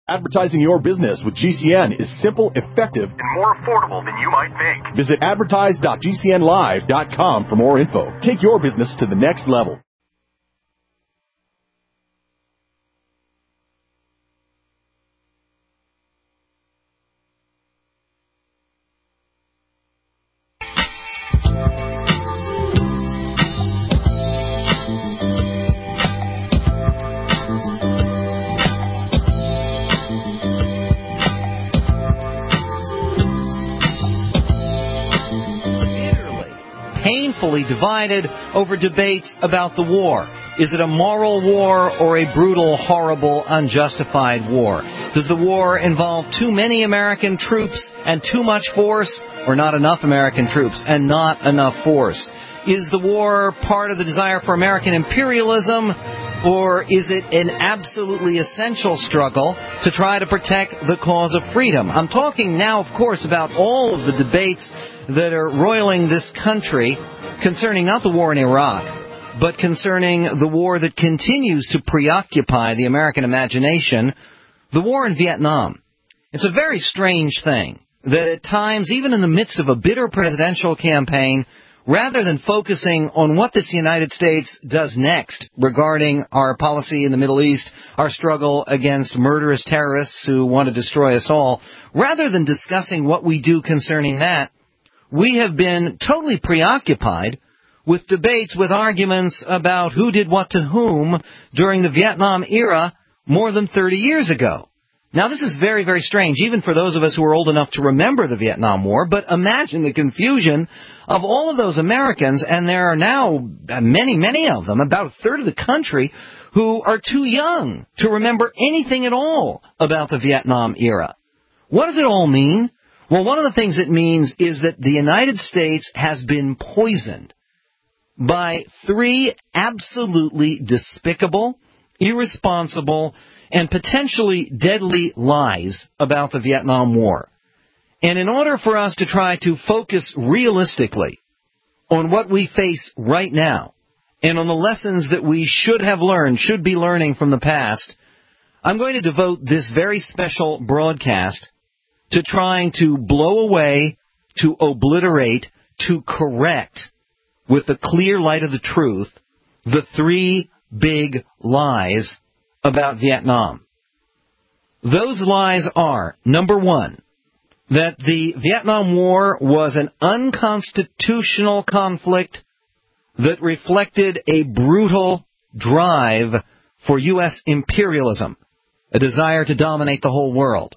Advertising your business with GCN is simple, effective, and more affordable than you might think. Visit advertise.gcnlive.com for more info. Take your business to the next level. Painfully divided over debates about the war. Is it a moral war or a brutal, horrible, unjustified war? Does the war involve too many American troops and too much force, or not enough American troops and not enough force? Is the war part of the desire for American imperialism, or is it an absolutely essential struggle to try to protect the cause of freedom? I'm talking now, of course, about all of the debates that are roiling this country concerning not the war in Iraq, but concerning the war that continues to preoccupy the American imagination, the war in Vietnam. It's a very strange thing that at times, even in the midst of a bitter presidential campaign, rather than focusing on what this United States does next regarding our policy in the Middle East, our struggle against murderous terrorists who want to destroy us all, rather than discussing what we do concerning that, we have been totally preoccupied with debates, with arguments about who did what to whom during the Vietnam era more than 30 years ago. Now, this is very, very strange, even for those of us who are old enough to remember the Vietnam War, but imagine the confusion of all of those Americans, and there are now many, many of them, about a third of the country, who are too young to remember anything at all about the Vietnam era. What does it all mean? Well, one of the things it means is that the United States has been poisoned by three absolutely despicable, irresponsible, and potentially deadly lies about the Vietnam War. And in order for us to try to focus realistically on what we face right now and on the lessons that we should have learned, should be learning from the past, I'm going to devote this very special broadcast to trying to blow away, to obliterate, to correct, with the clear light of the truth, the three big lies about Vietnam. Those lies are, number one, that the Vietnam War was an unconstitutional conflict that reflected a brutal drive for U.S. imperialism, a desire to dominate the whole world.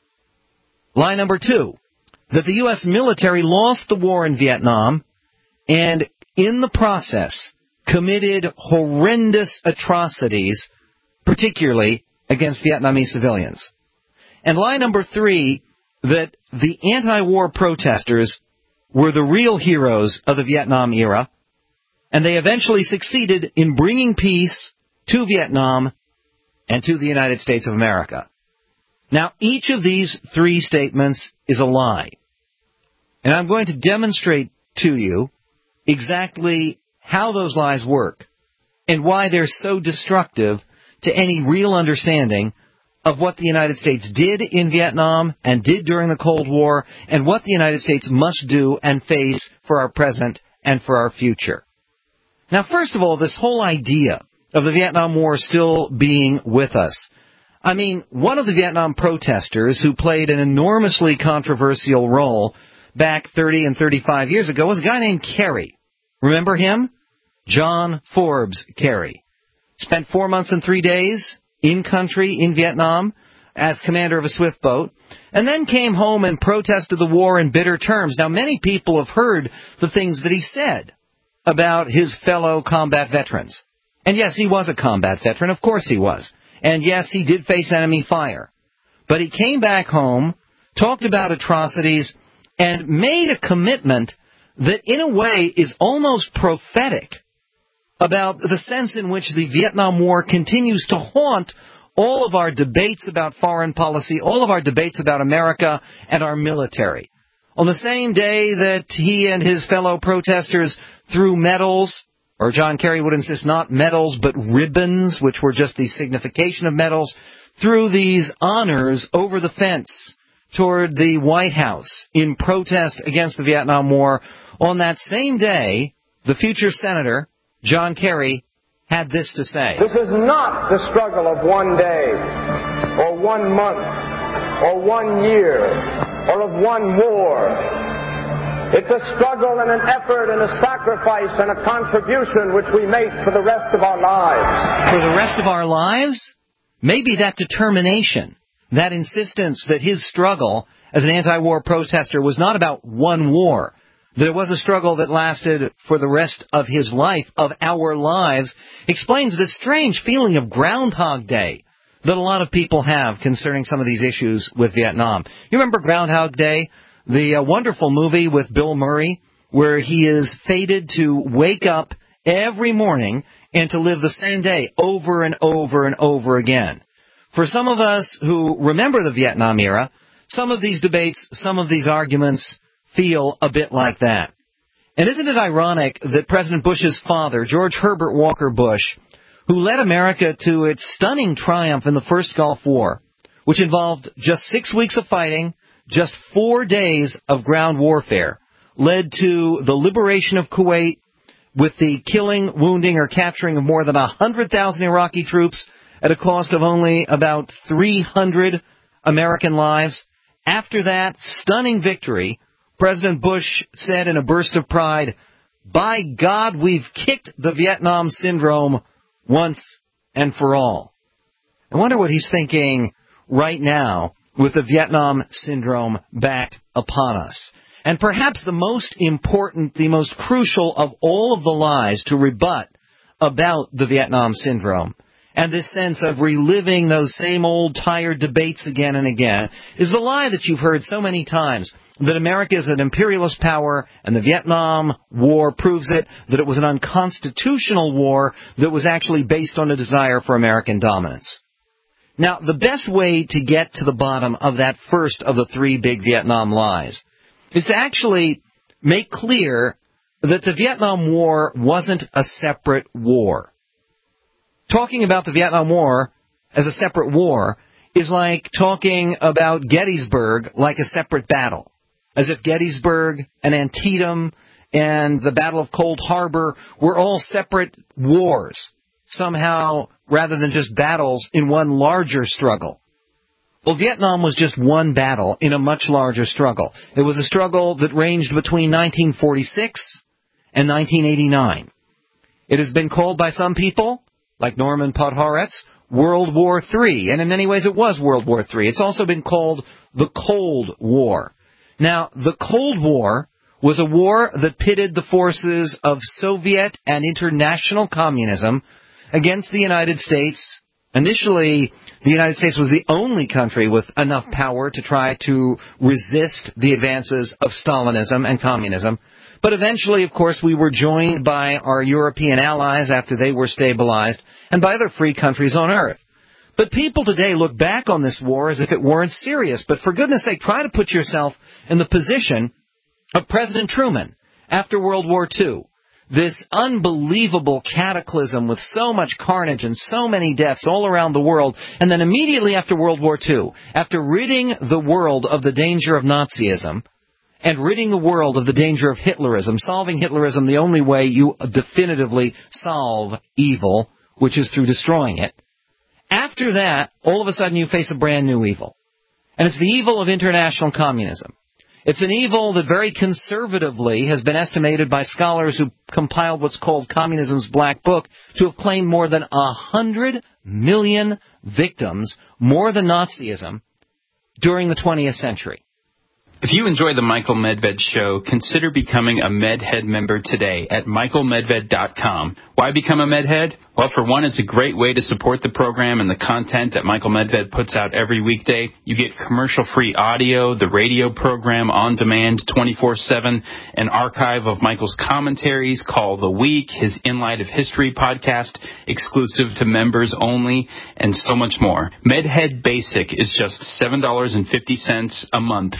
Lie number two, that the U.S. military lost the war in Vietnam and, in the process, committed horrendous atrocities, particularly against Vietnamese civilians. And lie number three, that the anti-war protesters were the real heroes of the Vietnam era, and they eventually succeeded in bringing peace to Vietnam and to the United States of America. Now, each of these three statements is a lie. And I'm going to demonstrate to you exactly how those lies work and why they're so destructive to any real understanding of what the United States did in Vietnam and did during the Cold War and what the United States must do and face for our present and for our future. Now, first of all, this whole idea of the Vietnam War still being with us. I mean, one of the Vietnam protesters who played an enormously controversial role back 30 and 35 years ago was a guy named Kerry. Remember him? John Forbes Kerry. Spent 4 months and 3 days in country in Vietnam as commander of a swift boat, and then came home and protested the war in bitter terms. Now, many people have heard the things that he said about his fellow combat veterans. And yes, he was a combat veteran. Of course he was. And yes, he did face enemy fire. But he came back home, talked about atrocities, and made a commitment that in a way is almost prophetic about the sense in which the Vietnam War continues to haunt all of our debates about foreign policy, all of our debates about America and our military. On the same day that he and his fellow protesters threw medals, or John Kerry would insist not medals but ribbons, which were just the signification of medals, threw these honors over the fence toward the White House in protest against the Vietnam War. On that same day, the future Senator, John Kerry, had this to say. This is not the struggle of one day, or 1 month, or 1 year, or of one war. It's a struggle and an effort and a sacrifice and a contribution which we make for the rest of our lives. For the rest of our lives? Maybe that determination, that insistence that his struggle as an anti-war protester was not about one war, that it was a struggle that lasted for the rest of his life, of our lives, explains this strange feeling of Groundhog Day that a lot of people have concerning some of these issues with Vietnam. You remember Groundhog Day, the wonderful movie with Bill Murray, where he is fated to wake up every morning and to live the same day over and over and over again. For some of us who remember the Vietnam era, some of these debates, some of these arguments feel a bit like that. And isn't it ironic that President Bush's father, George Herbert Walker Bush, who led America to its stunning triumph in the first Gulf War, which involved just 6 weeks of fighting, just 4 days of ground warfare, led to the liberation of Kuwait with the killing, wounding, or capturing of more than 100,000 Iraqi troops at a cost of only about 300 American lives. After that stunning victory, President Bush said in a burst of pride, "By God, we've kicked the Vietnam syndrome once and for all." I wonder what he's thinking right now with the Vietnam syndrome back upon us. And perhaps the most important, the most crucial of all of the lies to rebut about the Vietnam syndrome, and this sense of reliving those same old tired debates again and again, is the lie that you've heard so many times, that America is an imperialist power, and the Vietnam War proves it, that it was an unconstitutional war that was actually based on a desire for American dominance. Now, the best way to get to the bottom of that first of the three big Vietnam lies is to actually make clear that the Vietnam War wasn't a separate war. Talking about the Vietnam War as a separate war is like talking about Gettysburg like a separate battle, as if Gettysburg and Antietam and the Battle of Cold Harbor were all separate wars, somehow, rather than just battles in one larger struggle. Well, Vietnam was just one battle in a much larger struggle. It was a struggle that ranged between 1946 and 1989. It has been called by some people, like Norman Podhoretz, World War III, and in many ways it was World War III. It's also been called the Cold War. Now, the Cold War was a war that pitted the forces of Soviet and international communism against the United States. Initially, the United States was the only country with enough power to try to resist the advances of Stalinism and communism. But eventually, of course, we were joined by our European allies after they were stabilized, and by other free countries on Earth. But people today look back on this war as if it weren't serious. But for goodness sake, try to put yourself in the position of President Truman after World War II. This unbelievable cataclysm with so much carnage and so many deaths all around the world. And then immediately after World War II, after ridding the world of the danger of Nazism and ridding the world of the danger of Hitlerism, solving Hitlerism the only way you definitively solve evil, which is through destroying it. After that, all of a sudden you face a brand new evil. And it's the evil of international communism. It's an evil that very conservatively has been estimated by scholars who compiled what's called Communism's Black Book to have claimed more than 100 million victims, more than Nazism, during the 20th century. If you enjoy the Michael Medved Show, consider becoming a MedHead member today at michaelmedved.com. Why become a MedHead? Well, for one, it's a great way to support the program and the content that Michael Medved puts out every weekday. You get commercial-free audio, the radio program on demand 24/7, an archive of Michael's commentaries, Call the Week, his In Light of History podcast, exclusive to members only, and so much more. MedHead Basic is just $7.50 a month for 12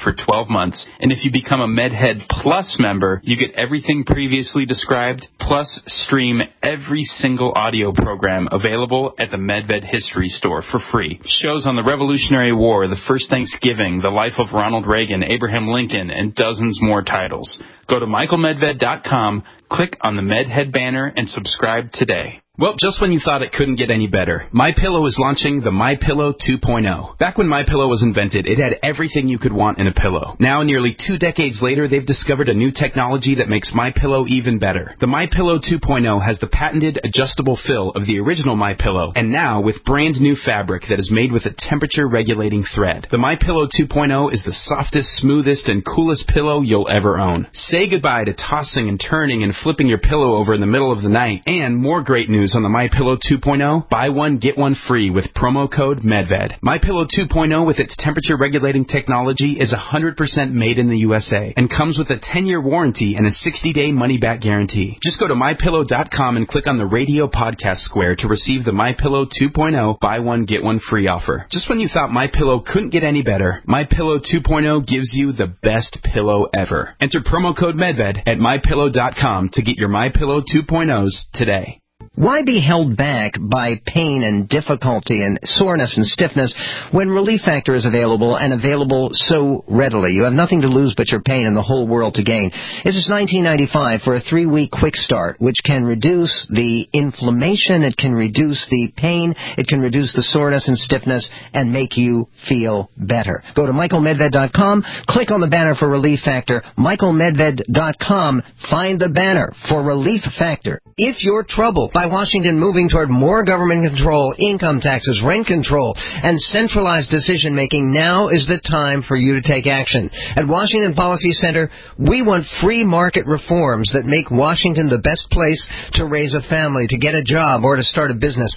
months. And if you become a MedHead Plus member, you get everything previously described, plus stream every single audio program available at the MedVed History Store for free. Shows on the Revolutionary War, the First Thanksgiving, the life of Ronald Reagan, Abraham Lincoln, and dozens more titles. Go to michaelmedved.com, click on the MedHead banner, and subscribe today. Well, just when you thought it couldn't get any better, MyPillow is launching the MyPillow 2.0. Back when MyPillow was invented, it had everything you could want in a pillow. Now, nearly 2 decades later, they've discovered a new technology that makes MyPillow even better. The MyPillow 2.0 has the patented adjustable fill of the original MyPillow, and now with brand new fabric that is made with a temperature-regulating thread. The MyPillow 2.0 is the softest, smoothest, and coolest pillow you'll ever own. Say goodbye to tossing and turning and flipping your pillow over in the middle of the night. And more great news on the MyPillow 2.0, buy one, get one free with promo code MedVed. MyPillow 2.0 with its temperature-regulating technology is 100% made in the USA and comes with a 10-year warranty and a 60-day money-back guarantee. Just go to MyPillow.com and click on the radio podcast square to receive the MyPillow 2.0 buy one, get one free offer. Just when you thought MyPillow couldn't get any better, MyPillow 2.0 gives you the best pillow ever. Enter promo code MedVed at MyPillow.com to get your MyPillow 2.0s today. Why be held back by pain and difficulty and soreness and stiffness when Relief Factor is available and available so readily? You have nothing to lose but your pain and the whole world to gain. It's just $19.95 for a 3-week quick start, which can reduce the inflammation, it can reduce the pain, it can reduce the soreness and stiffness, and make you feel better. Go to michaelmedved.com, click on the banner for Relief Factor, michaelmedved.com, find the banner for Relief Factor. If you're troubled by Washington moving toward more government control, income taxes, rent control, and centralized decision-making, now is the time for you to take action. At Washington Policy Center, we want free market reforms that make Washington the best place to raise a family, to get a job, or to start a business.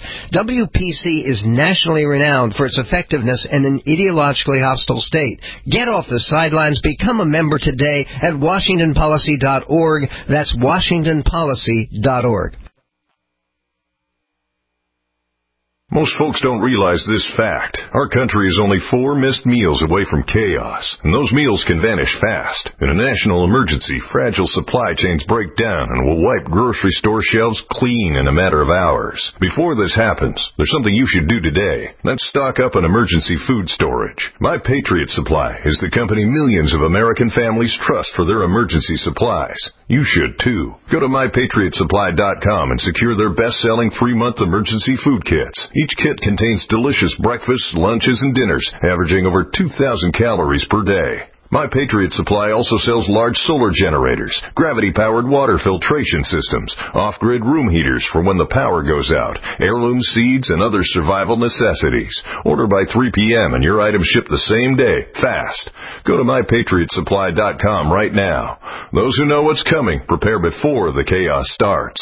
WPC is nationally renowned for its effectiveness in an ideologically hostile state. Get off the sidelines. Become a member today at WashingtonPolicy.org. That's WashingtonPolicy.org. Most folks don't realize this fact. Our country is only 4 missed meals away from chaos, and those meals can vanish fast. In a national emergency, fragile supply chains break down and will wipe grocery store shelves clean in a matter of hours. Before this happens, there's something you should do today. That's stock up on emergency food storage. My Patriot Supply is the company millions of American families trust for their emergency supplies. You should too. Go to MyPatriotSupply.com and secure their best-selling 3-month emergency food kits. Each kit contains delicious breakfasts, lunches, and dinners, averaging over 2,000 calories per day. My Patriot Supply also sells large solar generators, gravity-powered water filtration systems, off-grid room heaters for when the power goes out, heirloom seeds, and other survival necessities. Order by 3 p.m. and your items ship the same day, fast. Go to MyPatriotSupply.com right now. Those who know what's coming prepare before the chaos starts.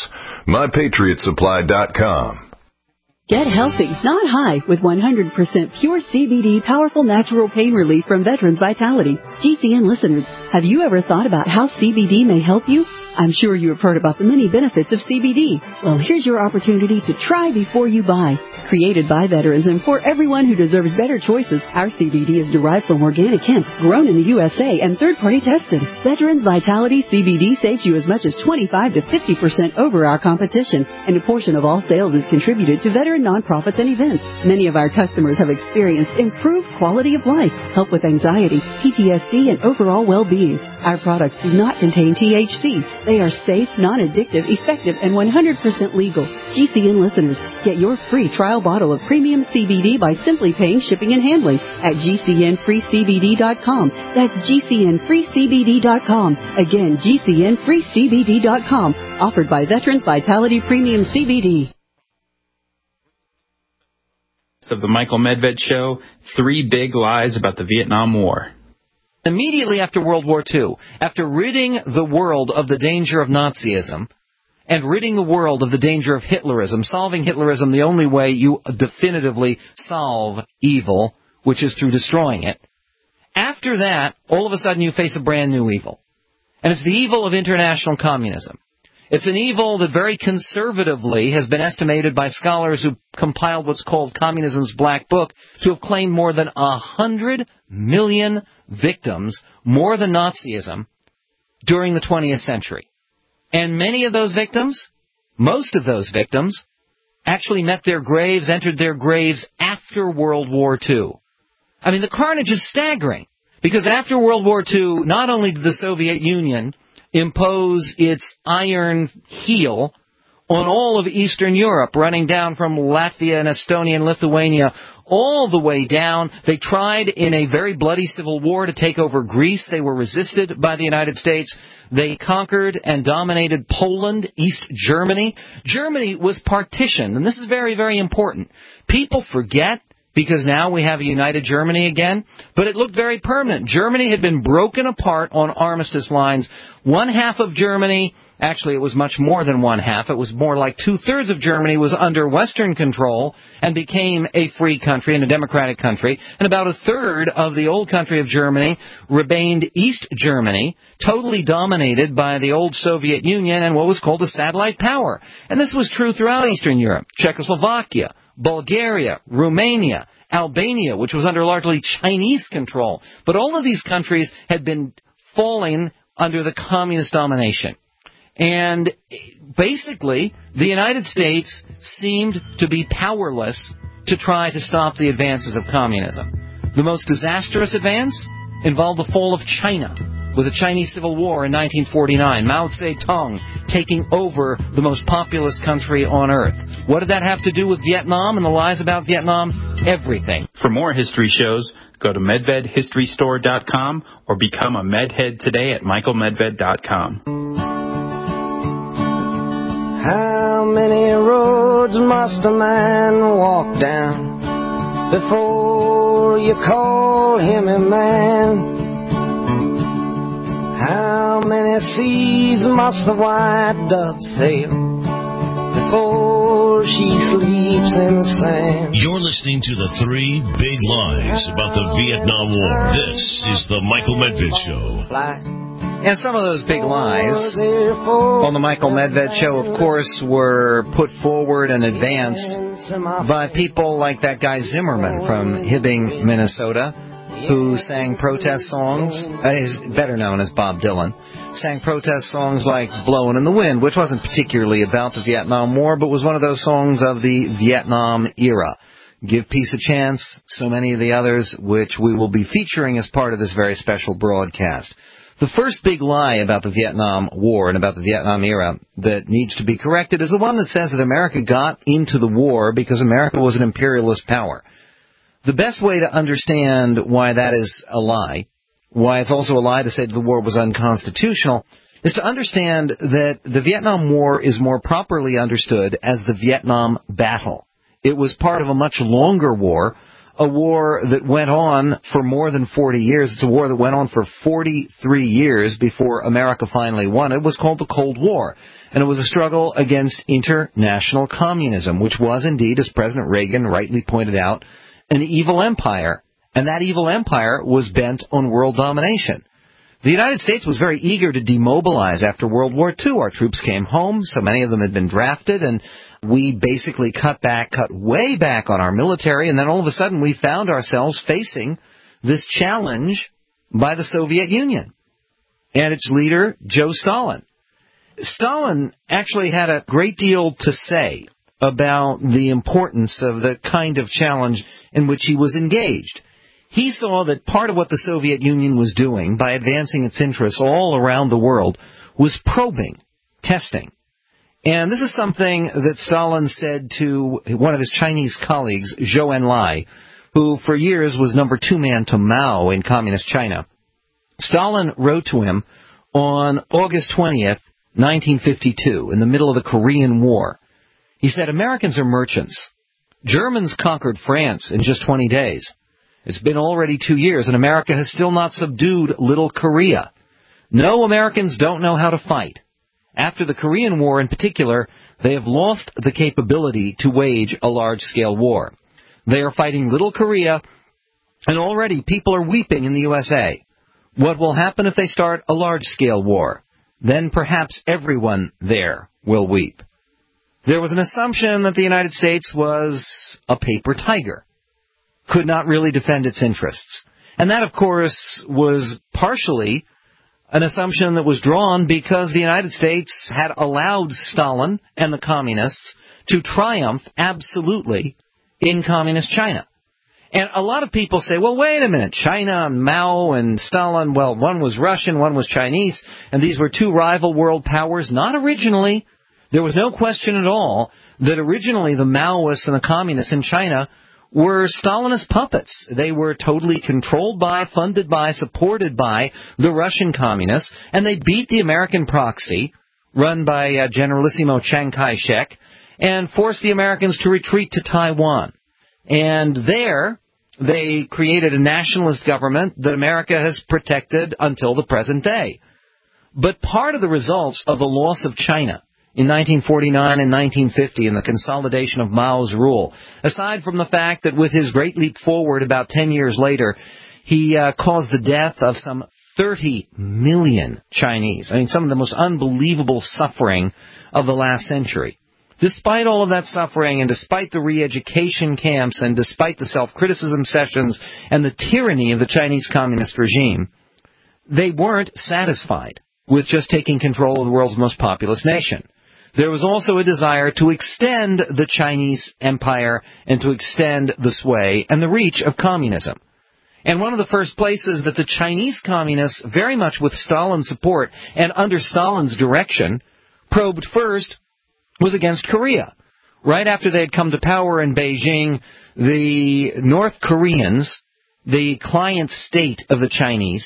MyPatriotSupply.com. Get healthy, not high, with 100% pure CBD powerful natural pain relief from Veterans Vitality. GCN listeners, have you ever thought about how CBD may help you? I'm sure you have heard about the many benefits of CBD. Well, here's your opportunity to try before you buy. Created by veterans and for everyone who deserves better choices, our CBD is derived from organic hemp, grown in the USA, and third-party tested. Veterans Vitality CBD saves you as much as 25 to 50% over our competition, and a portion of all sales is contributed to veteran nonprofits and events. Many of our customers have experienced improved quality of life, help with anxiety, PTSD, and overall well-being. Our products do not contain THC. They are safe, non-addictive, effective, and 100% legal. GCN listeners, get your free trial bottle of premium CBD by simply paying shipping and handling at GCNFreeCBD.com. That's GCNFreeCBD.com. Again, GCNFreeCBD.com. Offered by Veterans Vitality Premium CBD. Of the Michael Medved Show, 3 big lies about the Vietnam War. Immediately after World War II, after ridding the world of the danger of Nazism and ridding the world of the danger of Hitlerism, solving Hitlerism the only way you definitively solve evil, which is through destroying it, after that, all of a sudden you face a brand new evil. And it's the evil of international communism. It's an evil that very conservatively has been estimated by scholars who compiled what's called Communism's Black Book to have claimed more than 100 million victims, more than Nazism, during the 20th century. And many of those victims, most of those victims, actually entered their graves after World War II. I mean, the carnage is staggering, because after World War II, not only did the Soviet Union impose its iron heel on all of Eastern Europe, running down from Latvia and Estonia and Lithuania all the way down. They tried in a very bloody civil war to take over Greece. They were resisted by the United States. They conquered and dominated Poland, East Germany. Germany was partitioned, and this is very, very important. People forget, because now we have a united Germany again, but it looked very permanent. Germany had been broken apart on armistice lines. One half of Germany, actually it was much more than one half, it was more like two-thirds of Germany was under Western control and became a free country and a democratic country, and about a third of the old country of Germany remained East Germany, totally dominated by the old Soviet Union and what was called a satellite power. And this was true throughout Eastern Europe. Czechoslovakia, Bulgaria, Romania, Albania, which was under largely Chinese control. But all of these countries had been falling under the communist domination. And basically, the United States seemed to be powerless to try to stop the advances of communism. The most disastrous advance involved the fall of China, with the Chinese Civil War in 1949, Mao Zedong taking over the most populous country on earth. What did that have to do with Vietnam and the lies about Vietnam? Everything. For more history shows, go to MedvedHistoryStore.com or become a Medhead today at MichaelMedved.com. How many roads must a man walk down before you call him a man? How many seas must the white dove sail before she sleeps in the sand? You're listening to the Three Big Lies about the Vietnam War. This is the Michael Medved Show. And some of those big lies on the Michael Medved Show, of course, were put forward and advanced by people like that guy Zimmerman from Hibbing, Minnesota, who sang protest songs, is better known as Bob Dylan, sang protest songs like Blowin' in the Wind, which wasn't particularly about the Vietnam War, but was one of those songs of the Vietnam era. Give Peace a Chance, so many of the others, which we will be featuring as part of this very special broadcast. The first big lie about the Vietnam War and about the Vietnam era that needs to be corrected is the one that says that America got into the war because America was an imperialist power. The best way to understand why that is a lie, why it's also a lie to say that the war was unconstitutional, is to understand that the Vietnam War is more properly understood as the Vietnam Battle. It was part of a much longer war, a war that went on for more than 40 years. It's a war that went on for 43 years before America finally won. It was called the Cold War, and it was a struggle against international communism, which was indeed, as President Reagan rightly pointed out, an evil empire, and that evil empire was bent on world domination. The United States was very eager to demobilize after World War II. Our troops came home, so many of them had been drafted, and we basically cut way back on our military, and then all of a sudden we found ourselves facing this challenge by the Soviet Union and its leader, Joe Stalin. Stalin actually had a great deal to say about the importance of the kind of challenge in which he was engaged. He saw that part of what the Soviet Union was doing by advancing its interests all around the world was probing, testing. And this is something that Stalin said to one of his Chinese colleagues, Zhou Enlai, who for years was number 2 man to Mao in communist China. Stalin wrote to him on August 20th, 1952, in the middle of the Korean War. He said, "Americans are merchants. Germans conquered France in just 20 days. It's been already 2 years, and America has still not subdued Little Korea. No, Americans don't know how to fight. After the Korean War in particular, they have lost the capability to wage a large-scale war. They are fighting Little Korea, and already people are weeping in the USA. What will happen if they start a large-scale war? then perhaps everyone there will weep. There was an assumption that the United States was a paper tiger, could not really defend its interests. And that, of course, was partially an assumption that was drawn because the United States had allowed Stalin and the communists to triumph absolutely in communist China. And a lot of people say, well, wait a minute, China and Mao and Stalin, well, one was Russian, one was Chinese, and these were two rival world powers. Not originally. There was no question at all that originally the Maoists and the communists in China were Stalinist puppets. They were totally controlled by, funded by, supported by the Russian communists, and they beat the American proxy, run by Generalissimo Chiang Kai-shek, and forced the Americans to retreat to Taiwan. And there, they created a nationalist government that America has protected until the present day. But part of the results of the loss of China in 1949 and 1950 and the consolidation of Mao's rule, aside from the fact that with his great leap forward about 10 years later, he caused the death of some 30 million Chinese. I mean, some of the most unbelievable suffering of the last century. Despite all of that suffering and despite the re-education camps and despite the self-criticism sessions and the tyranny of the Chinese communist regime, they weren't satisfied with just taking control of the world's most populous nation. There was also a desire to extend the Chinese empire and to extend the sway and the reach of communism. And one of the first places that the Chinese communists, very much with Stalin's support and under Stalin's direction, probed first was against Korea. Right after they had come to power in Beijing, the North Koreans, the client state of the Chinese,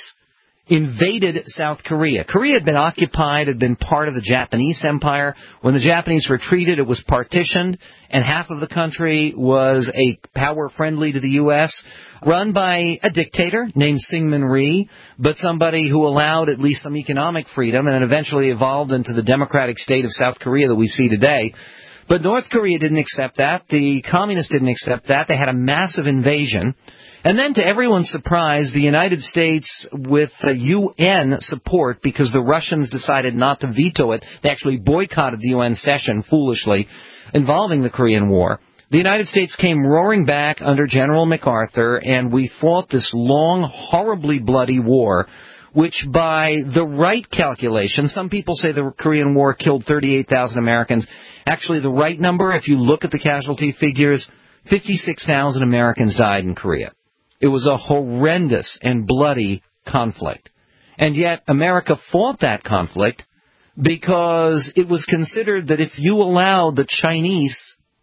invaded South Korea. Korea had been occupied, had been part of the Japanese empire. When the Japanese retreated, it was partitioned, and half of the country was a power friendly to the U.S., run by a dictator named Syngman Rhee, but somebody who allowed at least some economic freedom and eventually evolved into the democratic state of South Korea that we see today. But North Korea didn't accept that. The communists didn't accept that. They had a massive invasion. And then, to everyone's surprise, the United States, with UN support, because the Russians decided not to veto it, they actually boycotted the UN session, foolishly, involving the Korean War. The United States came roaring back under General MacArthur, and we fought this long, horribly bloody war, which by the right calculation, some people say the Korean War killed 38,000 Americans. Actually, the right number, if you look at the casualty figures, 56,000 Americans died in Korea. It was a horrendous and bloody conflict. And yet America fought that conflict because it was considered that if you allowed the Chinese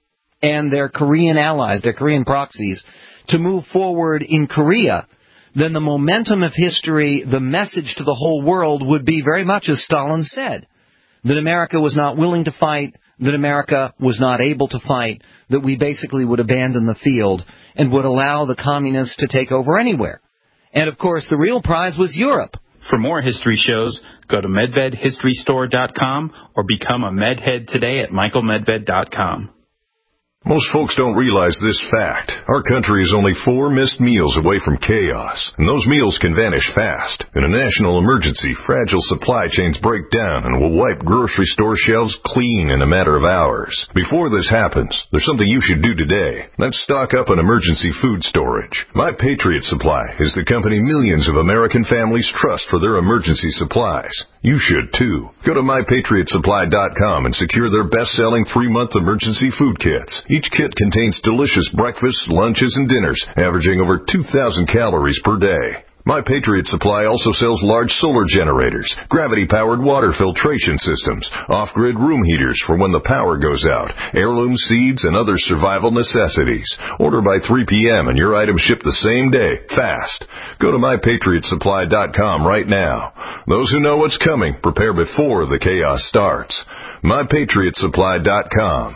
and their Korean allies, their Korean proxies, to move forward in Korea, then the momentum of history, the message to the whole world would be very much as Stalin said, that America was not willing to fight, that America was not able to fight, that we basically would abandon the field and would allow the communists to take over anywhere. And, of course, the real prize was Europe. For more history shows, go to MedvedHistoryStore.com or become a MedHead today at MichaelMedved.com. Most folks don't realize this fact. Our country is only 4 missed meals away from chaos, and those meals can vanish fast. In a national emergency, fragile supply chains break down and will wipe grocery store shelves clean in a matter of hours. Before this happens, there's something you should do today. Let's stock up on emergency food storage. My Patriot Supply is the company millions of American families trust for their emergency supplies. You should, too. Go to MyPatriotSupply.com and secure their best-selling 3-month emergency food kits. Each kit contains delicious breakfasts, lunches, and dinners, averaging over 2,000 calories per day. My Patriot Supply also sells large solar generators, gravity-powered water filtration systems, off-grid room heaters for when the power goes out, heirloom seeds, and other survival necessities. Order by 3 p.m. and your items ship the same day, fast. Go to MyPatriotSupply.com right now. Those who know what's coming prepare before the chaos starts. MyPatriotSupply.com.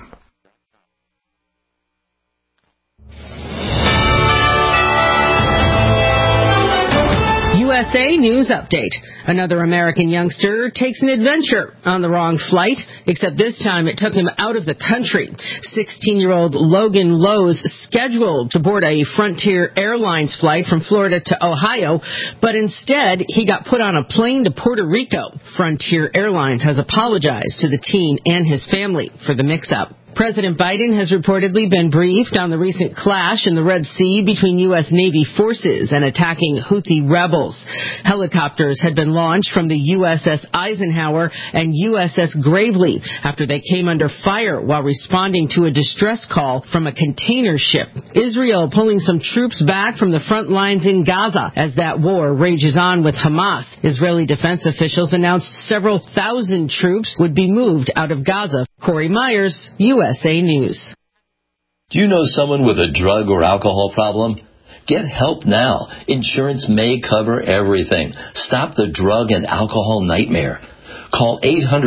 USA News Update. Another American youngster takes an adventure on the wrong flight, except this time it took him out of the country. 16-year-old Logan Lowe's scheduled to board a Frontier Airlines flight from Florida to Ohio, but instead he got put on a plane to Puerto Rico. Frontier Airlines has apologized to the teen and his family for the mix-up. President Biden has reportedly been briefed on the recent clash in the Red Sea between U.S. Navy forces and attacking Houthi rebels. Helicopters had been launched from the USS Eisenhower and USS Gravely after they came under fire while responding to a distress call from a container ship. Israel pulling some troops back from the front lines in Gaza as that war rages on with Hamas. Israeli defense officials announced several thousand troops would be moved out of Gaza. Corey Myers, USA News. Do you know someone with a drug or alcohol problem? Get help now. Insurance may cover everything. Stop the drug and alcohol nightmare. Call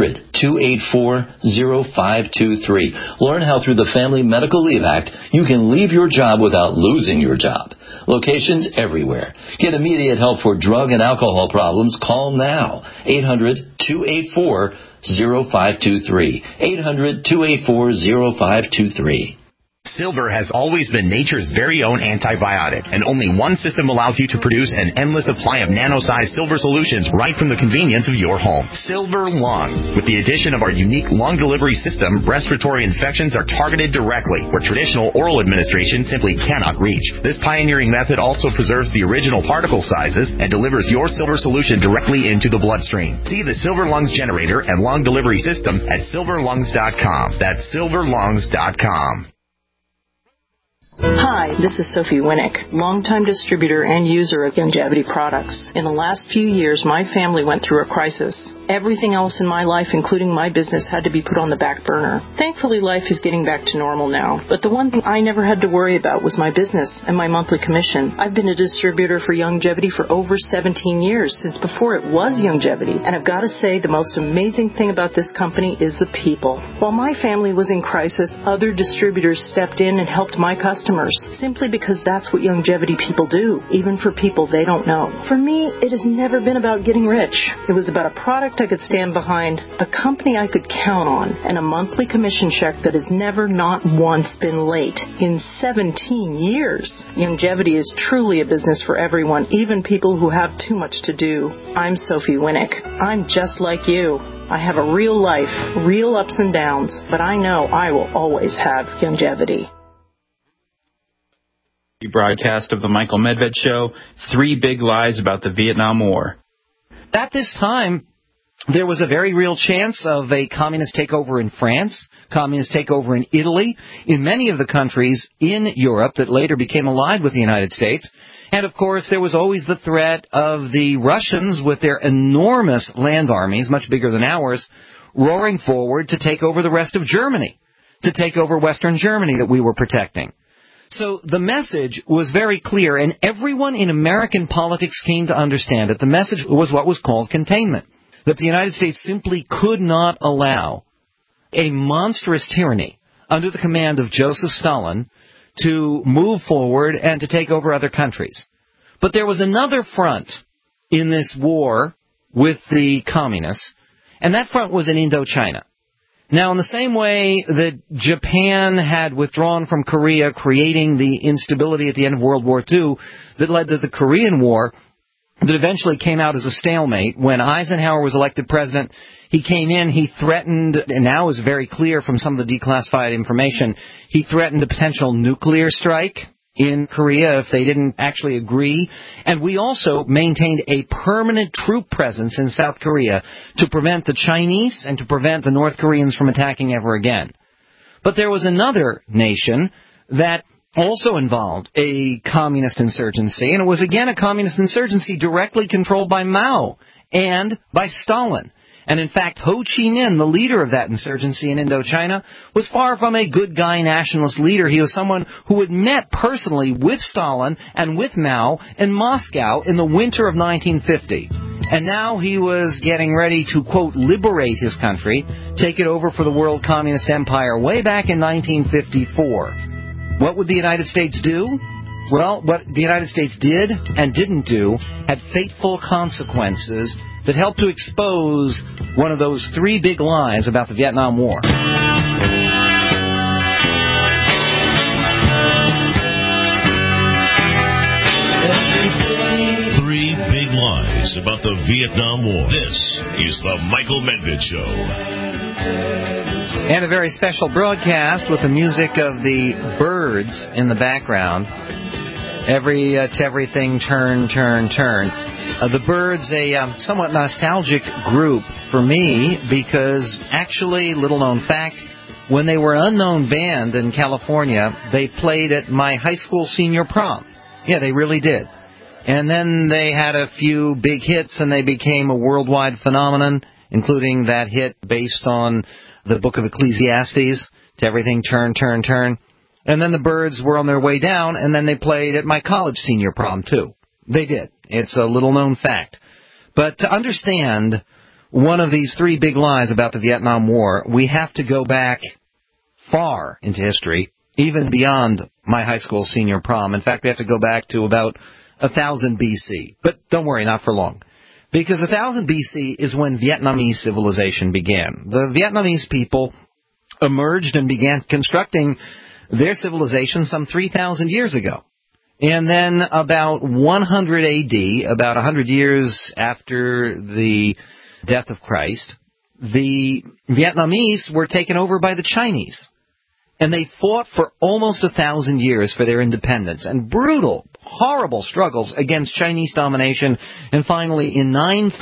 800-284-0523. Learn how through the Family Medical Leave Act you can leave your job without losing your job. Locations everywhere. Get immediate help for drug and alcohol problems. Call now. 800-284-0523. 800-284-0523. Silver has always been nature's very own antibiotic, and only one system allows you to produce an endless supply of nano-sized silver solutions right from the convenience of your home. Silver Lungs. With the addition of our unique lung delivery system, respiratory infections are targeted directly, where traditional oral administration simply cannot reach. This pioneering method also preserves the original particle sizes and delivers your silver solution directly into the bloodstream. See the Silver Lungs generator and lung delivery system at silverlungs.com. That's silverlungs.com. Hi, this is Sophie Winnick, longtime distributor and user of Youngevity products. In the last few years, my family went through a crisis. Everything else in my life, including my business, had to be put on the back burner. Thankfully, life is getting back to normal now. But the one thing I never had to worry about was my business and my monthly commission. I've been a distributor for Youngevity for over 17 years, since before it was Youngevity. And I've got to say, the most amazing thing about this company is the people. While my family was in crisis, other distributors stepped in and helped my customers, simply because that's what Youngevity people do, even for people they don't know. For me, it has never been about getting rich. It was about a product I could stand behind, a company I could count on, and a monthly commission check that has never, not once, been late in 17 years. Youngevity is truly a business for everyone, even people who have too much to do. I'm Sophie Winnick. I'm just like you. I have a real life, real ups and downs, but I know I will always have Youngevity. Broadcast of the Michael Medved Show, 3 Big Lies About the Vietnam War. At this time, there was a very real chance of a communist takeover in France, communist takeover in Italy, in many of the countries in Europe that later became allied with the United States. And, of course, there was always the threat of the Russians with their enormous land armies, much bigger than ours, roaring forward to take over the rest of Germany, to take over Western Germany that we were protecting. So the message was very clear, and everyone in American politics came to understand it. The message was what was called containment, that the United States simply could not allow a monstrous tyranny under the command of Joseph Stalin to move forward and to take over other countries. But there was another front in this war with the communists, and that front was in Indochina. Now, in the same way that Japan had withdrawn from Korea, creating the instability at the end of World War II that led to the Korean War, that eventually came out as a stalemate. When Eisenhower was elected president, he came in, he threatened, and now is very clear from some of the declassified information, he threatened a potential nuclear strike in Korea if they didn't actually agree. And we also maintained a permanent troop presence in South Korea to prevent the Chinese and to prevent the North Koreans from attacking ever again. But there was another nation that also involved a communist insurgency, and it was again a communist insurgency directly controlled by Mao and by Stalin. And in fact, Ho Chi Minh, the leader of that insurgency in Indochina, was far from a good guy nationalist leader. He was someone who had met personally with Stalin and with Mao in Moscow in the winter of 1950. And now he was getting ready to, quote, liberate his country, take it over for the world communist empire way back in 1954. What would the United States do? Well, what the United States did and didn't do had fateful consequences that helped to expose one of those three big lies about the Vietnam War. Three big lies about the Vietnam War. This is the Michael Medved Show. And a very special broadcast with the music of the Byrds in the background. Everything, turn, turn, turn. The Byrds, a somewhat nostalgic group for me because, actually, little known fact, when they were an unknown band in California, they played at my high school senior prom. Yeah, they really did. And then they had a few big hits and they became a worldwide phenomenon, including that hit based on the book of Ecclesiastes, to everything, turn, turn, turn. And then the Byrds were on their way down, and then they played at my college senior prom, too. They did. It's a little-known fact. But to understand one of these three big lies about the Vietnam War, we have to go back far into history, even beyond my high school senior prom. In fact, we have to go back to about 1000 BC. But don't worry, not for long. Because 1000 BC is when Vietnamese civilization began. The Vietnamese people emerged and began constructing their civilization some 3,000 years ago. And then about 100 AD, about 100 years after the death of Christ, the Vietnamese were taken over by the Chinese. And they fought for almost 1,000 years for their independence, and brutal, horrible struggles against Chinese domination. And finally, in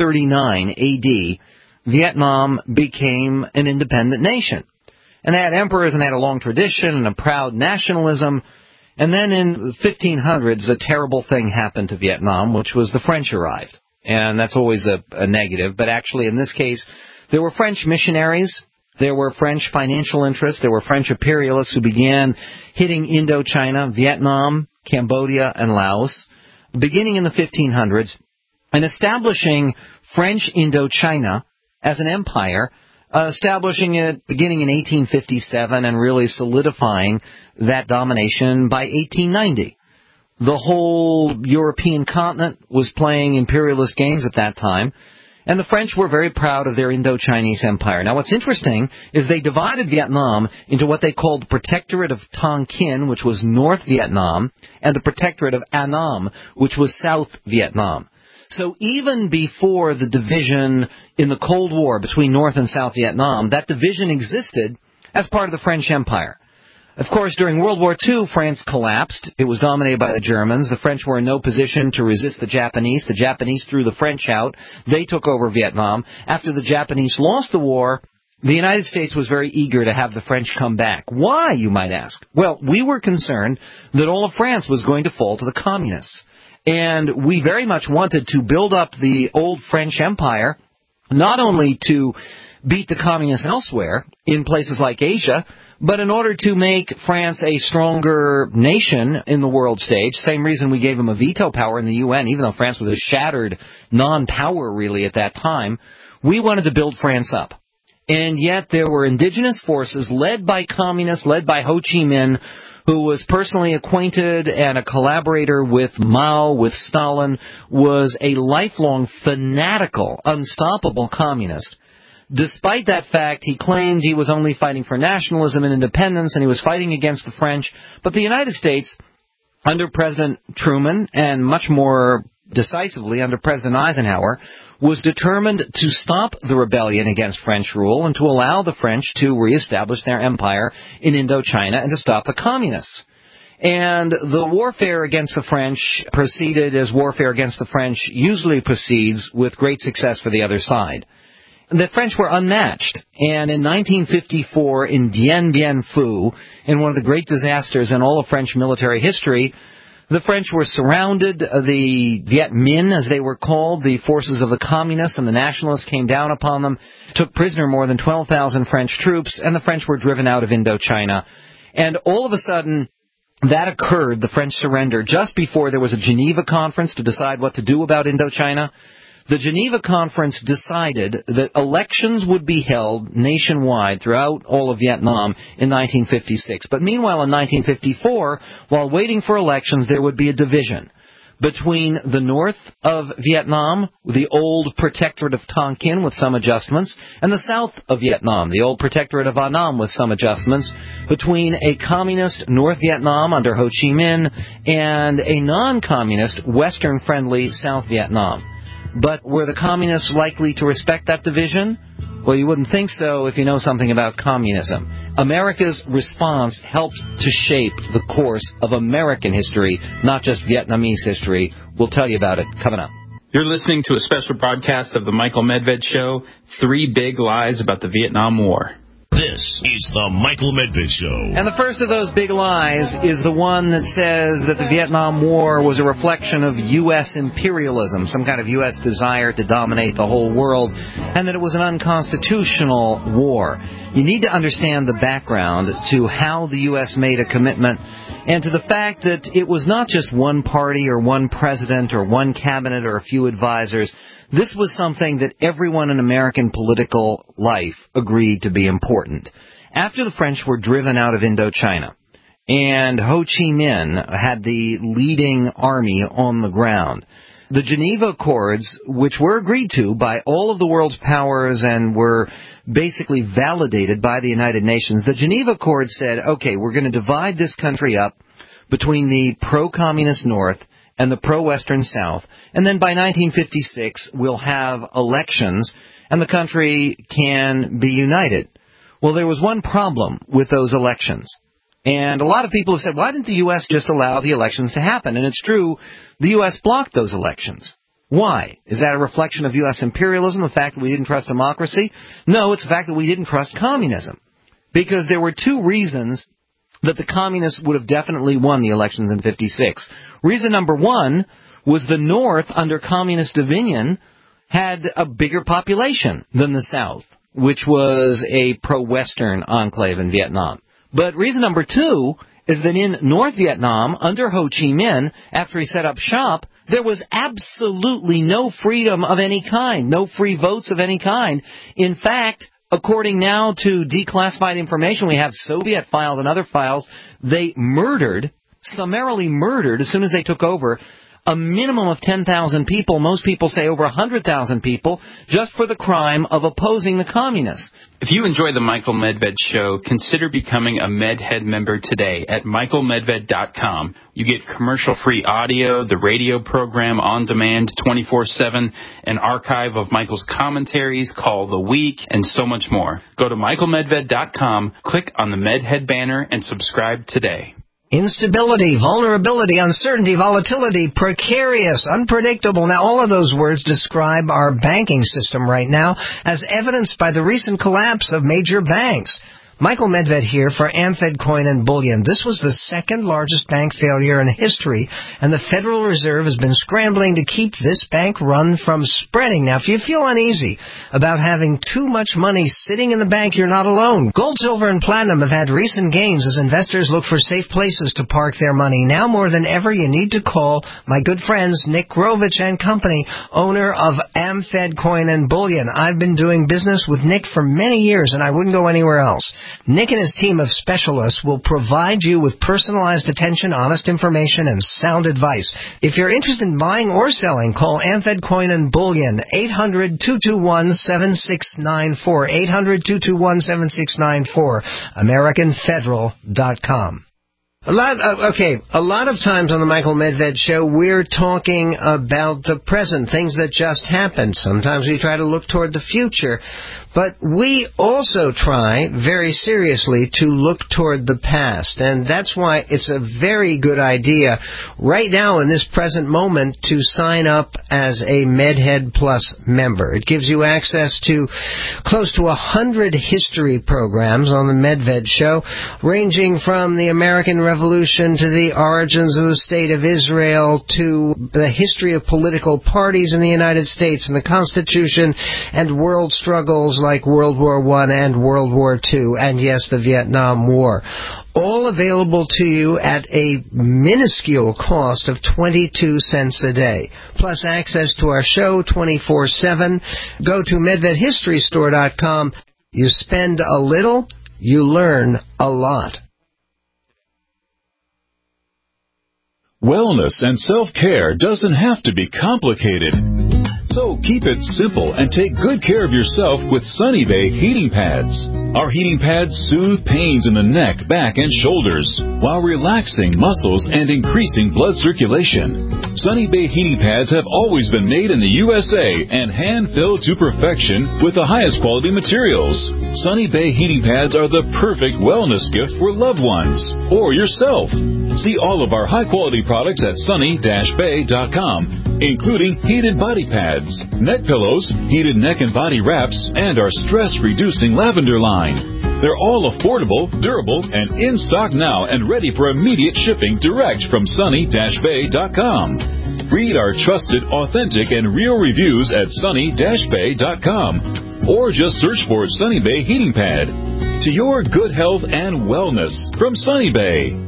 939 AD, Vietnam became an independent nation. And they had emperors and they had a long tradition and a proud nationalism. And then in the 1500s, a terrible thing happened to Vietnam, which was the French arrived. And that's always a negative. But actually, in this case, there were French missionaries. There were French financial interests. There were French imperialists who began hitting Indochina, Vietnam, Cambodia, and Laos, beginning in the 1500s, and establishing French Indochina as an empire, establishing it beginning in 1857 and really solidifying that domination by 1890. The whole European continent was playing imperialist games at that time, and the French were very proud of their Indo-Chinese empire. Now, what's interesting is they divided Vietnam into what they called the Protectorate of Tonkin, which was North Vietnam, and the Protectorate of Annam, which was South Vietnam. So even before the division in the Cold War between North and South Vietnam, that division existed as part of the French Empire. Of course, during World War II, France collapsed. It was dominated by the Germans. The French were in no position to resist the Japanese. The Japanese threw the French out. They took over Vietnam. After the Japanese lost the war, the United States was very eager to have the French come back. Why, you might ask? Well, we were concerned that all of France was going to fall to the communists. And we very much wanted to build up the old French Empire, not only to beat the communists elsewhere in places like Asia, but in order to make France a stronger nation in the world stage. Same reason we gave them a veto power in the UN, even though France was a shattered non-power really at that time. We wanted to build France up. And yet there were indigenous forces led by communists, led by Ho Chi Minh, who was personally acquainted and a collaborator with Mao, with Stalin, was a lifelong fanatical, unstoppable communist. Despite that fact, he claimed he was only fighting for nationalism and independence, and he was fighting against the French. But the United States, under President Truman, and much more decisively under President Eisenhower, was determined to stop the rebellion against French rule and to allow the French to reestablish their empire in Indochina and to stop the communists. And the warfare against the French proceeded as warfare against the French usually proceeds, with great success for the other side. The French were unmatched, and in 1954 in Dien Bien Phu, in one of the great disasters in all of French military history, the French were surrounded. The Viet Minh, as they were called, the forces of the communists and the nationalists, came down upon them, took prisoner more than 12,000 French troops, and the French were driven out of Indochina. And all of a sudden, that occurred, the French surrender, just before there was a Geneva conference to decide what to do about Indochina. the Geneva Conference decided that elections would be held nationwide throughout all of Vietnam in 1956. But meanwhile, in 1954, while waiting for elections, there would be a division between the north of Vietnam, the old protectorate of Tonkin with some adjustments, and the south of Vietnam, the old protectorate of Annam with some adjustments, between a communist North Vietnam under Ho Chi Minh and a non-communist Western-friendly South Vietnam. But were the communists likely to respect that division? Well, you wouldn't think so if you know something about communism. America's response helped to shape the course of American history, not just Vietnamese history. We'll tell you about it coming up. You're listening to a special broadcast of the Michael Medved Show, 3 Big Lies About the Vietnam War. This is the Michael Medved Show. And the first of those big lies is the one that says that the Vietnam War was a reflection of U.S. imperialism, some kind of U.S. desire to dominate the whole world, and that it was an unconstitutional war. You need to understand the background to how the U.S. made a commitment and to the fact that it was not just one party or one president or one cabinet or a few advisors. This was something that everyone in American political life agreed to be important. After the French were driven out of Indochina, and Ho Chi Minh had the leading army on the ground, the Geneva Accords, which were agreed to by all of the world's powers and were basically validated by the United Nations, the Geneva Accords said, okay, we're going to divide this country up between the pro-communist North and the pro-Western South, and then by 1956 we'll have elections and the country can be united. Well, there was one problem with those elections. And a lot of people have said, why didn't the U.S. just allow the elections to happen? And it's true, the U.S. blocked those elections. Why? Is that a reflection of U.S. imperialism, the fact that we didn't trust democracy? No, it's the fact that we didn't trust communism. Because there were 2 reasons that the communists would have definitely won the elections in 56. Reason number 1 was the North, under communist dominion, had a bigger population than the South, which was a pro-Western enclave in Vietnam. But reason number 2 is that in North Vietnam, under Ho Chi Minh, after he set up shop, there was absolutely no freedom of any kind, no free votes of any kind. In fact, according now to declassified information, we have Soviet files and other files, they summarily murdered, as soon as they took over, a minimum of 10,000 people, most people say over 100,000 people, just for the crime of opposing the communists. If you enjoy the Michael Medved Show, consider becoming a MedHead member today at michaelmedved.com. You get commercial-free audio, the radio program on demand 24/7, an archive of Michael's commentaries, Call the Week, and so much more. Go to michaelmedved.com, click on the MedHead banner, and subscribe today. Instability, vulnerability, uncertainty, volatility, precarious, unpredictable. Now, all of those words describe our banking system right now, as evidenced by the recent collapse of major banks. Michael Medved here for Amfed Coin and Bullion. This was the 2nd largest bank failure in history, and the Federal Reserve has been scrambling to keep this bank run from spreading. Now, if you feel uneasy about having too much money sitting in the bank, you're not alone. Gold, silver, and platinum have had recent gains as investors look for safe places to park their money. Now more than ever, you need to call my good friends Nick Grovich and Company, owner of Amfed Coin and Bullion. I've been doing business with Nick for many years, and I wouldn't go anywhere else. Nick and his team of specialists will provide you with personalized attention, honest information, and sound advice. If you're interested in buying or selling, call Amfed Coin and Bullion, 800-221-7694, 800-221-7694, AmericanFederal.com. A lot of times on the Michael Medved Show, we're talking about the present, things that just happened. Sometimes we try to look toward the future. But we also try, very seriously, to look toward the past. And that's why it's a very good idea right now in this present moment to sign up as a MedHead Plus member. It gives you access to close to 100 history programs on the Medved Show, ranging from the American Revolution to the origins of the State of Israel to the history of political parties in the United States and the Constitution and world struggles like World War I and World War II, and yes, the Vietnam War. all available to you at a minuscule cost of 22 cents a day. Plus access to our show 24/7. Go to MedvedHistoryStore.com. You spend a little, you learn a lot. Wellness and self-care doesn't have to be complicated. So keep it simple and take good care of yourself with Sunny Bay heating pads. Our heating pads soothe pains in the neck, back, and shoulders while relaxing muscles and increasing blood circulation. Sunny Bay heating pads have always been made in the USA and hand-filled to perfection with the highest quality materials. Sunny Bay heating pads are the perfect wellness gift for loved ones or yourself. See all of our high-quality products at sunny-bay.com, including heated body pads, neck pillows, heated neck and body wraps, and our stress-reducing lavender line. They're all affordable, durable, and in stock now and ready for immediate shipping direct from sunny-bay.com. Read our trusted, authentic, and real reviews at sunny-bay.com, or just search for Sunny Bay Heating Pad. To your good health and wellness from Sunny Bay.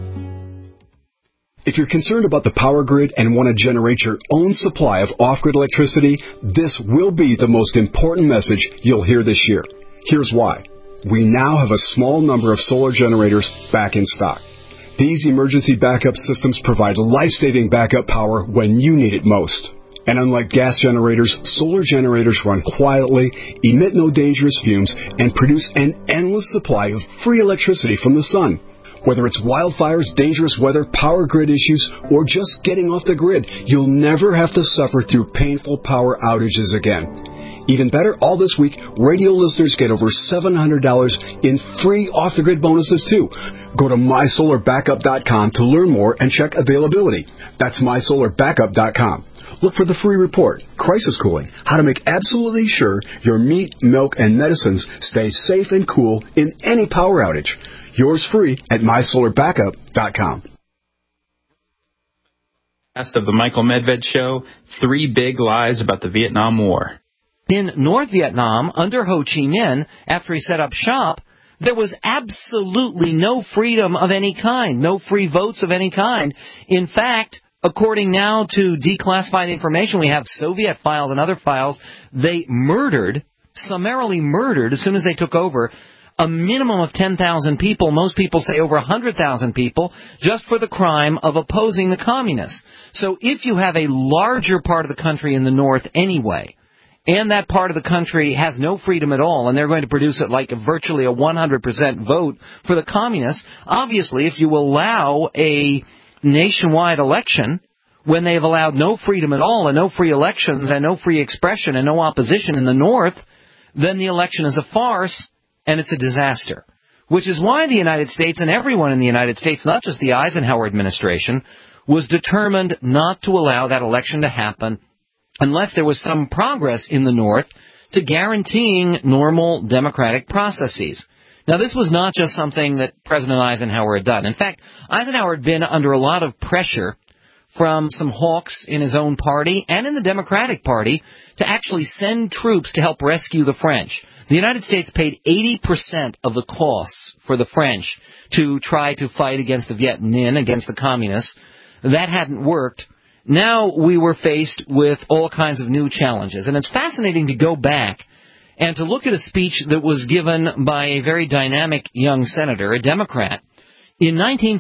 If you're concerned about the power grid and want to generate your own supply of off-grid electricity, this will be the most important message you'll hear this year. Here's why. We now have a small number of solar generators back in stock. These emergency backup systems provide life-saving backup power when you need it most. And unlike gas generators, solar generators run quietly, emit no dangerous fumes, and produce an endless supply of free electricity from the sun. Whether it's wildfires, dangerous weather, power grid issues, or just getting off the grid, you'll never have to suffer through painful power outages again. Even better, all this week, radio listeners get over $700 in free off-the-grid bonuses, too. Go to mysolarbackup.com to learn more and check availability. That's mysolarbackup.com. Look for the free report, Crisis Cooling, how to make absolutely sure your meat, milk, and medicines stay safe and cool in any power outage. Yours free at mysolarbackup.com. Last of the Michael Medved Show, 3 big lies about the Vietnam War. In North Vietnam, under Ho Chi Minh, after he set up shop, there was absolutely no freedom of any kind, no free votes of any kind. In fact, according now to declassified information, we have Soviet files and other files, they summarily murdered, as soon as they took over, a minimum of 10,000 people, most people say over 100,000 people, just for the crime of opposing the communists. So if you have a larger part of the country in the north anyway, and that part of the country has no freedom at all, and they're going to produce it like virtually a 100% vote for the communists, obviously if you allow a nationwide election when they've allowed no freedom at all and no free elections and no free expression and no opposition in the north, then the election is a farce and it's a disaster. Which is why the United States and everyone in the United States, not just the Eisenhower administration, was determined not to allow that election to happen unless there was some progress in the north to guaranteeing normal democratic processes. Now, this was not just something that President Eisenhower had done. In fact, Eisenhower had been under a lot of pressure from some hawks in his own party and in the Democratic Party to actually send troops to help rescue the French. The United States paid 80% of the costs for the French to try to fight against the Viet Minh, against the communists. That hadn't worked. Now we were faced with all kinds of new challenges. And it's fascinating to go back and to look at a speech that was given by a very dynamic young senator, a Democrat, in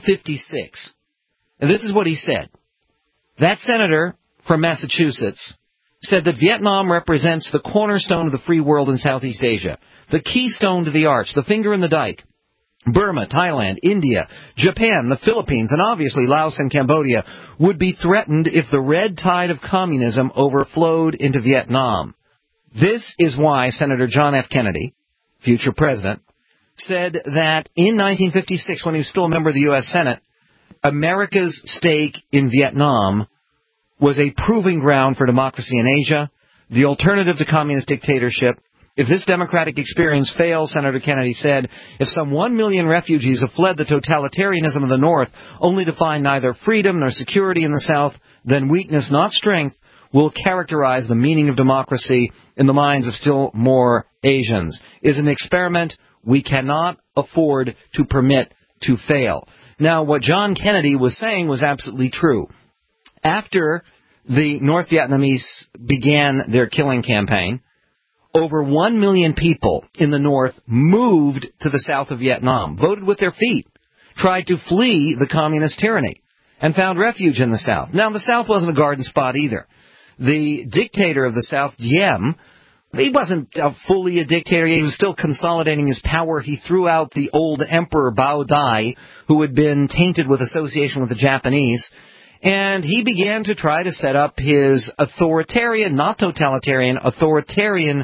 1956. And this is what he said. That senator from Massachusetts said that Vietnam represents the cornerstone of the free world in Southeast Asia, the keystone to the arch, the finger in the dike. Burma, Thailand, India, Japan, the Philippines, and obviously Laos and Cambodia would be threatened if the red tide of communism overflowed into Vietnam. This is why Senator John F. Kennedy, future president, said that in 1956, when he was still a member of the U.S. Senate, America's stake in Vietnam was a proving ground for democracy in Asia, the alternative to communist dictatorship. If this democratic experience fails, Senator Kennedy said, if some 1 million refugees have fled the totalitarianism of the North only to find neither freedom nor security in the South, then weakness, not strength, will characterize the meaning of democracy in the minds of still more Asians. Is an experiment we cannot afford to permit to fail. Now, what John Kennedy was saying was absolutely true. After the North Vietnamese began their killing campaign, over 1 million people in the North moved to the south of Vietnam, voted with their feet, tried to flee the communist tyranny, and found refuge in the South. Now, the South wasn't a garden spot either. The dictator of the South, Diem, he wasn't fully a dictator. He was still consolidating his power. He threw out the old emperor, Bao Dai, who had been tainted with association with the Japanese, and he began to try to set up his authoritarian, not totalitarian, authoritarian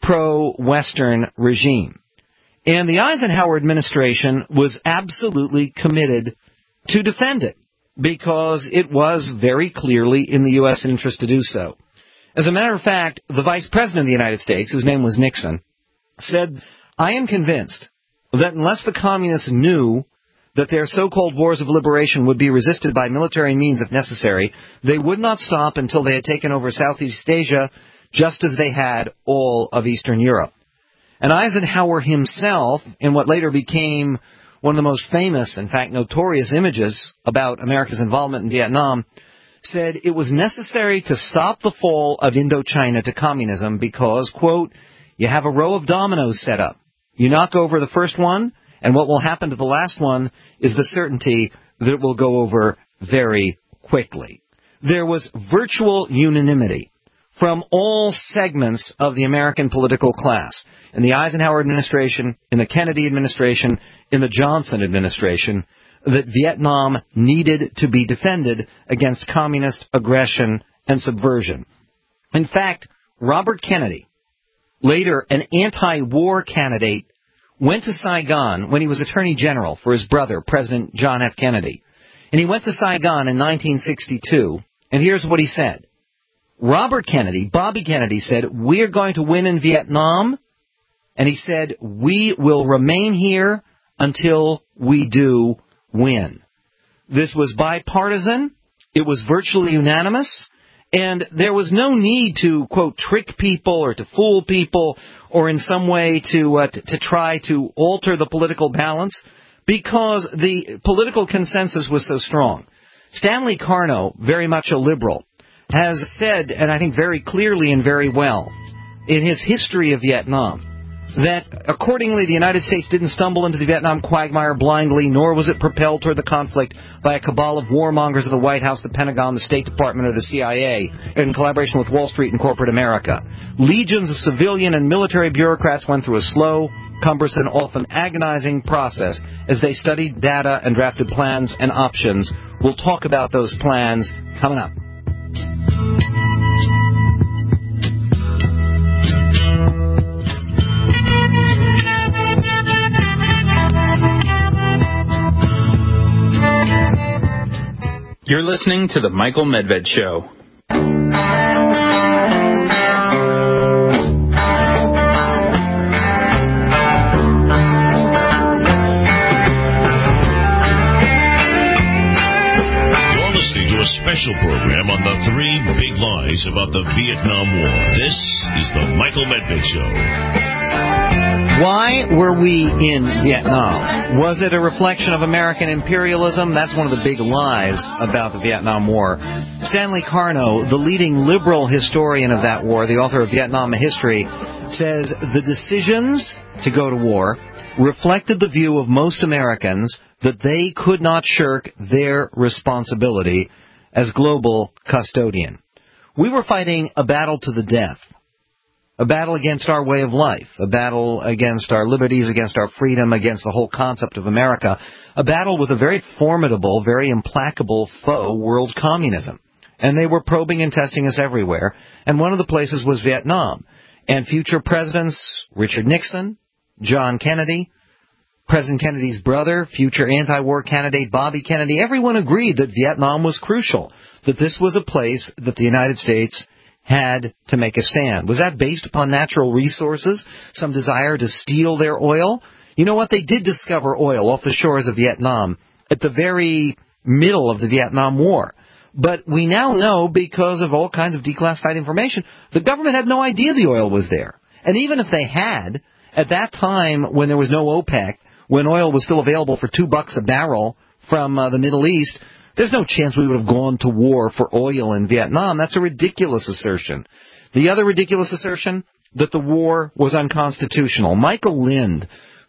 pro-Western regime. And the Eisenhower administration was absolutely committed to defend it, because it was very clearly in the U.S. interest to do so. As a matter of fact, the Vice President of the United States, whose name was Nixon, said, "I am convinced that unless the communists knew that their so-called wars of liberation would be resisted by military means if necessary, they would not stop until they had taken over Southeast Asia, just as they had all of Eastern Europe." And Eisenhower himself, in what later became one of the most famous, in fact notorious images about America's involvement in Vietnam, said it was necessary to stop the fall of Indochina to communism because, quote, "you have a row of dominoes set up. You knock over the first one, and what will happen to the last one is the certainty that it will go over very quickly." There was virtual unanimity from all segments of the American political class, in the Eisenhower administration, in the Kennedy administration, in the Johnson administration, that Vietnam needed to be defended against communist aggression and subversion. In fact, Robert Kennedy, later an anti-war candidate, went to Saigon when he was Attorney General for his brother, President John F. Kennedy. And he went to Saigon in 1962, and here's what he said. Robert Kennedy, Bobby Kennedy, said, "We're going to win in Vietnam," and he said, "We will remain here until we do win." This was bipartisan, it was virtually unanimous, and there was no need to, quote, trick people or to fool people or in some way to try to alter the political balance, because the political consensus was so strong. Stanley Carno, very much a liberal, has said, and I think very clearly and very well, in his history of Vietnam, that accordingly the United States didn't stumble into the Vietnam quagmire blindly, nor was it propelled toward the conflict by a cabal of warmongers of the White House, the Pentagon, the State Department, or the CIA, in collaboration with Wall Street and corporate America. Legions of civilian and military bureaucrats went through a slow, cumbersome, often agonizing process as they studied data and drafted plans and options. We'll talk about those plans coming up. You're listening to The Michael Medved Show. You're listening to a special program on the 3 big lies about the Vietnam War. This is The Michael Medved Show. Why were we in Vietnam? Was it a reflection of American imperialism? That's one of the big lies about the Vietnam War. Stanley Carno, the leading liberal historian of that war, the author of Vietnam: A History, says the decisions to go to war reflected the view of most Americans that they could not shirk their responsibility as global custodian. We were fighting a battle to the death. A battle against our way of life, a battle against our liberties, against our freedom, against the whole concept of America, a battle with a very formidable, very implacable foe, world communism. And they were probing and testing us everywhere, and one of the places was Vietnam. And future presidents, Richard Nixon, John Kennedy, President Kennedy's brother, future anti-war candidate Bobby Kennedy, everyone agreed that Vietnam was crucial, that this was a place that the United States had to make a stand. Was that based upon natural resources, some desire to steal their oil? You know what? They did discover oil off the shores of Vietnam at the very middle of the Vietnam War. But we now know, because of all kinds of declassified information, the government had no idea the oil was there. And even if they had, at that time when there was no OPEC, when oil was still available for $2 a barrel from the Middle East, there's no chance we would have gone to war for oil in Vietnam. That's a ridiculous assertion. The other ridiculous assertion, that the war was unconstitutional. Michael Lind,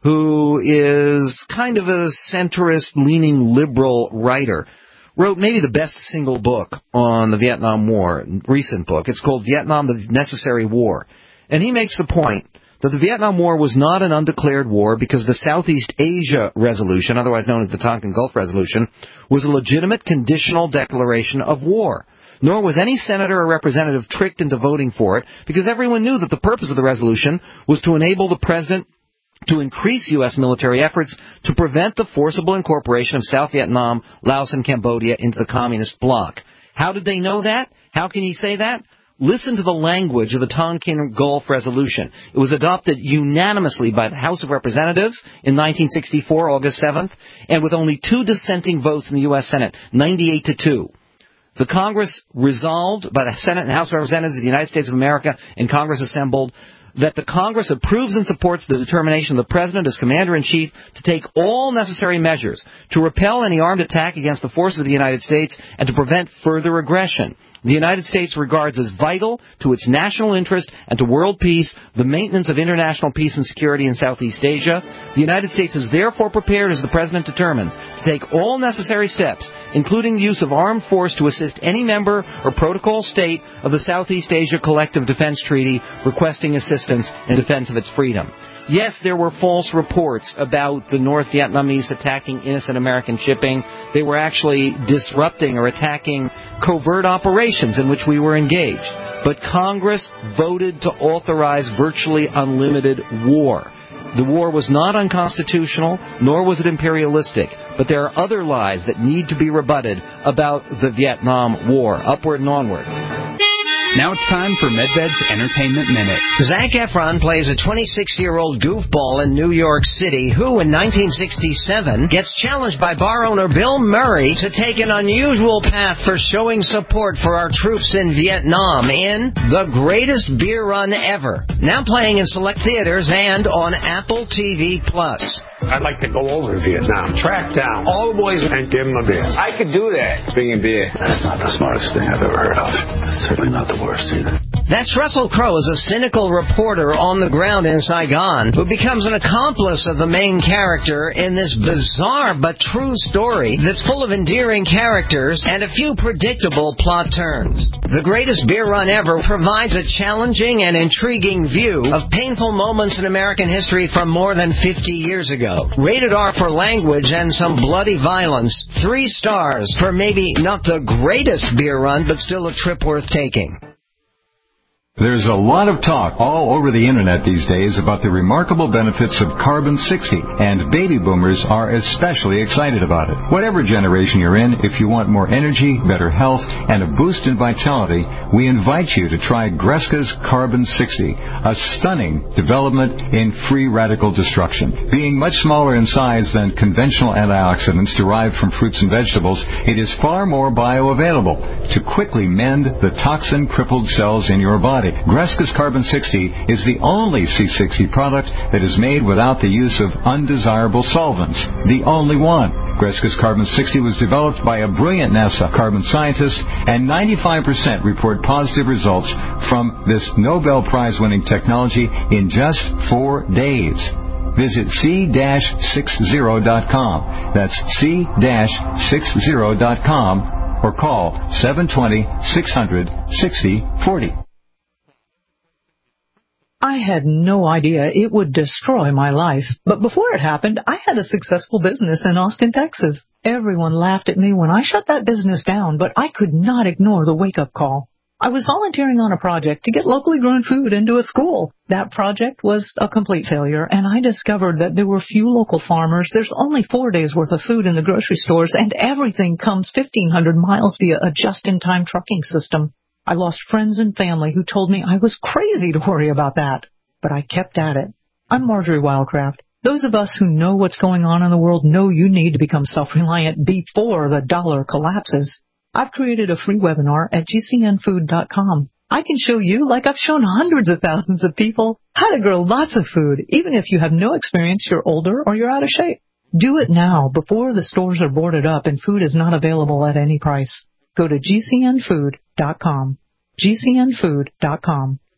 who is kind of a centrist-leaning liberal writer, wrote maybe the best single book on the Vietnam War, recent book. It's called Vietnam, the Necessary War. And he makes the point that the Vietnam War was not an undeclared war because the Southeast Asia Resolution, otherwise known as the Tonkin Gulf Resolution, was a legitimate conditional declaration of war. Nor was any senator or representative tricked into voting for it, because everyone knew that the purpose of the resolution was to enable the president to increase U.S. military efforts to prevent the forcible incorporation of South Vietnam, Laos, and Cambodia into the communist bloc. How did they know that? How can he say that? Listen to the language of the Tonkin Gulf Resolution. It was adopted unanimously by the House of Representatives in 1964, August 7th, and with only 2 dissenting votes in the U.S. Senate, 98-2. The Congress resolved by the Senate and House of Representatives of the United States of America and Congress assembled that the Congress approves and supports the determination of the President as Commander-in-Chief to take all necessary measures to repel any armed attack against the forces of the United States and to prevent further aggression. The United States regards as vital to its national interest and to world peace the maintenance of international peace and security in Southeast Asia. The United States is therefore prepared, as the President determines, to take all necessary steps, including the use of armed force to assist any member or protocol state of the Southeast Asia Collective Defense Treaty requesting assistance in defense of its freedom. Yes, there were false reports about the North Vietnamese attacking innocent American shipping. They were actually disrupting or attacking covert operations in which we were engaged. But Congress voted to authorize virtually unlimited war. The war was not unconstitutional, nor was it imperialistic. But there are other lies that need to be rebutted about the Vietnam War. Upward and onward. Now it's time for Medved's Entertainment Minute. Zac Efron plays a 26-year-old goofball in New York City who, in 1967, gets challenged by bar owner Bill Murray to take an unusual path for showing support for our troops in Vietnam in The Greatest Beer Run Ever. Now playing in select theaters and on Apple TV+. I'd like to go over to Vietnam, track down all the boys and give them a beer. I could do that. Bringing beer. That's not the smartest thing I've ever heard of. That's certainly not the worst either. That's Russell Crowe as a cynical reporter on the ground in Saigon who becomes an accomplice of the main character in this bizarre but true story that's full of endearing characters and a few predictable plot turns. The Greatest Beer Run Ever provides a challenging and intriguing view of painful moments in American history from more than 50 years ago. Rated R for language and some bloody violence. 3 stars for maybe not the greatest beer run, but still a trip worth taking. There's a lot of talk all over the internet these days about the remarkable benefits of Carbon 60, and baby boomers are especially excited about it. Whatever generation you're in, if you want more energy, better health, and a boost in vitality, we invite you to try Greska's Carbon 60, a stunning development in free radical destruction. Being much smaller in size than conventional antioxidants derived from fruits and vegetables, it is far more bioavailable to quickly mend the toxin-crippled cells in your body. Greska's Carbon 60 is the only C60 product that is made without the use of undesirable solvents. The only one. Greska's Carbon 60 was developed by a brilliant NASA carbon scientist, and 95% report positive results from this Nobel Prize-winning technology in just 4 days. Visit c-60.com. That's c-60.com or call 720-600-6040. I had no idea it would destroy my life. But before it happened, I had a successful business in Austin, Texas. Everyone laughed at me when I shut that business down, but I could not ignore the wake-up call. I was volunteering on a project to get locally grown food into a school. That project was a complete failure, and I discovered that there were few local farmers. There's only 4 days' worth of food in the grocery stores, and everything comes 1,500 miles via a just-in-time trucking system. I lost friends and family who told me I was crazy to worry about that. But I kept at it. I'm Marjorie Wildcraft. Those of us who know what's going on in the world know you need to become self-reliant before the dollar collapses. I've created a free webinar at gcnfood.com. I can show you, like I've shown hundreds of thousands of people, how to grow lots of food, even if you have no experience, you're older, or you're out of shape. Do it now, before the stores are boarded up and food is not available at any price. Go to GCNfood.com. GCNfood.com.